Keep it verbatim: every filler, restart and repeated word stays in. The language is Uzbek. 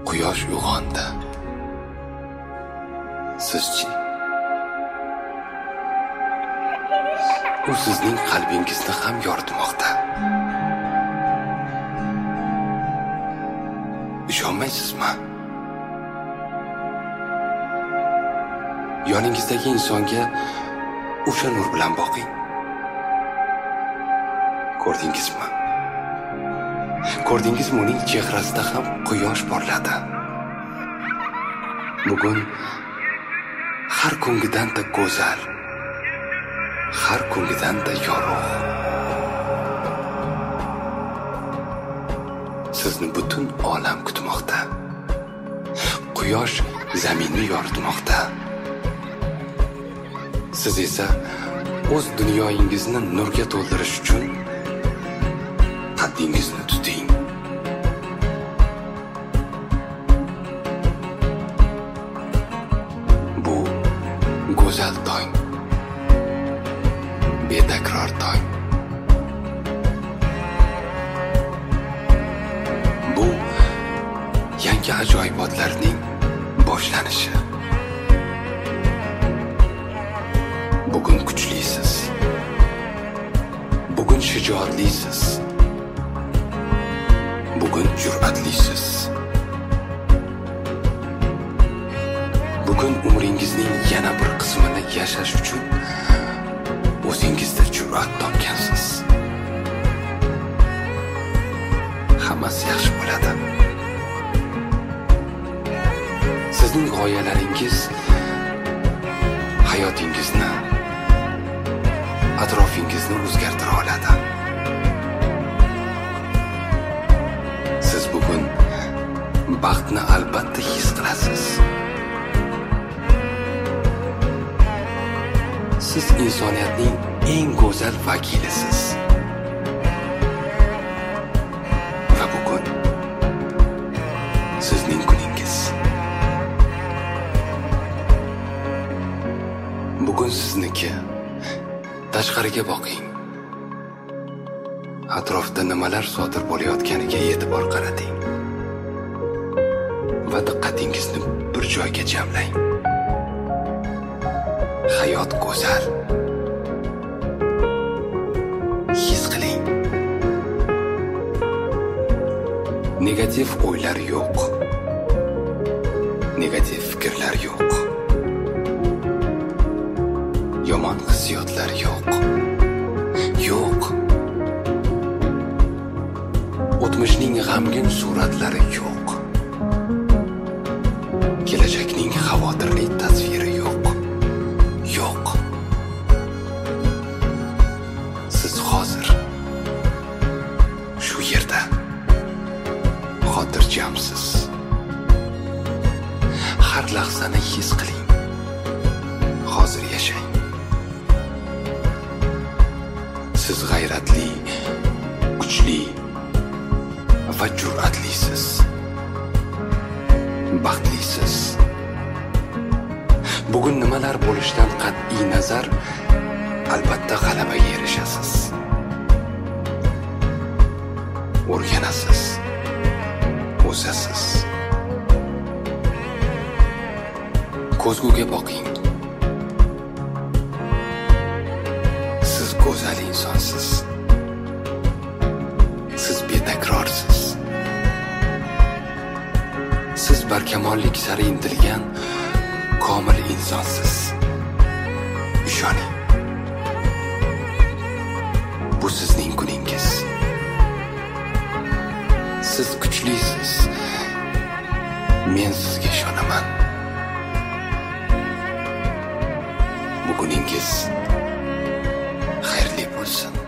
Quyosh uyg'ondi. Sizchi? U sizning qalbingizni ham yoritmoqda. Ishonmaysizmi? Yoningizdagi insonga o'sha nur bilan boqing. Ko'rdingizmi? Ko'rdingizmi, uning chehrasida ham quyosh porladi. Bugun har kungidan-da go'zal, har kungidan-da yorug'. Sizni butun olam kutmoqda. Quyosh zaminni yoritmoqda. Siz esa o'z dunyoyingizni nurga to'ldirish uchun qaddingizni tuting. Bu go'zal tong, betakror tong. Bu yangi ajoyibotlarning boshlanishi. Bugun kuchlisiz. Bugun shijoatlisiz. Bugun jur'atlisiz. Bugun umringizning yana bir qismini yashash uchun o'zingizda jur'at topgansiz. Hammasi yaxshi bo'ladi. Sizning g'oyalaringiz hayotingizni, atrofingizni o'zgartira oladi. Siz bugun baxtni albatta his qilasiz. Siz insoniyatning eng go'zal vakilisiz. Va bugun sizning kuningiz. Bugun sizniki. Tashqariga boqing. Atrofda nimalar sodir bo'layotganiga e'tibor qarating. Va diqqatingizni bir joyga jamlang. Hayot go'zal. His qiling. Negativ o'ylar yo'q. Negativ fikrlar yo'q. Yomon hissiyotlar yo'q. Yo'q. O'tmishning g'amgin suratlari yo'q. Kelajakning xavotirli tasviri yo'q. Yo'q. Siz hozir shu yerda xotirjamsiz. Har lahzani his qiling. Hozir yashang. Siz g'ayratli, kuchli va jur'atlisiz. Baxtlisiz. Bugun nimalar bo'lishidan qat'iy nazar, albatta g'alabaga erishasiz. O'rganasiz. O'sasiz. Ko'zguga boqing. Siz go'zal insonsiz. Siz betakrorsiz. Siz barkamollik sari intilgan komil insonsiz. Ishoning. Bu sizning kuningiz. Siz kuchlisiz. Men sizga ishonaman. Buguningiz xayrli bo'lsin.